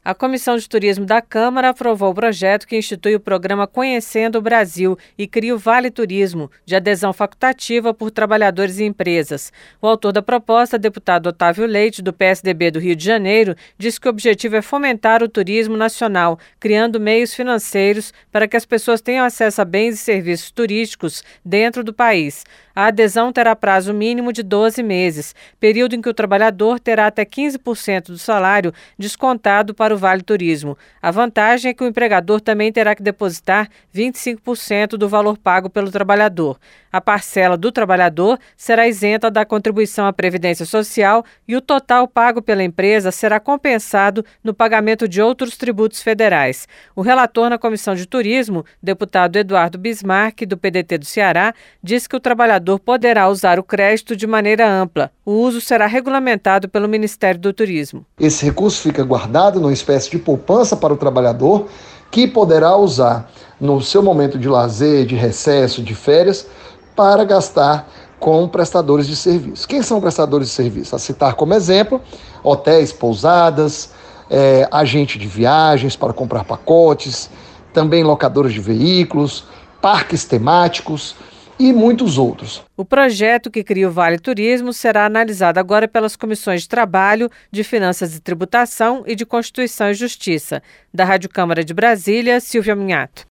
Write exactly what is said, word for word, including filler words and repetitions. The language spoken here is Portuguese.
A Comissão de Turismo da Câmara aprovou o projeto que institui o programa Conhecendo o Brasil e cria o Vale Turismo, de adesão facultativa por trabalhadores e empresas. O autor da proposta, deputado Otávio Leite, do P S D B do Rio de Janeiro, diz que o objetivo é fomentar o turismo nacional, criando meios financeiros para que as pessoas tenham acesso a bens e serviços turísticos dentro do país. A adesão terá prazo mínimo de doze meses, período em que o trabalhador terá até quinze por cento do salário descontado para o Vale Turismo. A vantagem é que o empregador também terá que depositar vinte e cinco por cento do valor pago pelo trabalhador. A parcela do trabalhador será isenta da contribuição à Previdência Social e o total pago pela empresa será compensado no pagamento de outros tributos federais. O relator na Comissão de Turismo, deputado Eduardo Bismarck, do P D T do Ceará, disse que o trabalhador poderá usar o crédito de maneira ampla. O uso será regulamentado pelo Ministério do Turismo. Esse recurso fica guardado numa espécie de poupança para o trabalhador, que poderá usar no seu momento de lazer, de recesso, de férias, para gastar com prestadores de serviço. Quem são prestadores de serviço? A citar como exemplo, hotéis, pousadas, é, agente de viagens para comprar pacotes, também locadoras de veículos, parques temáticos e muitos outros. O projeto que cria o Vale Turismo será analisado agora pelas comissões de Trabalho, de Finanças e Tributação e de Constituição e Justiça. Da Rádio Câmara de Brasília, Silvia Minhato.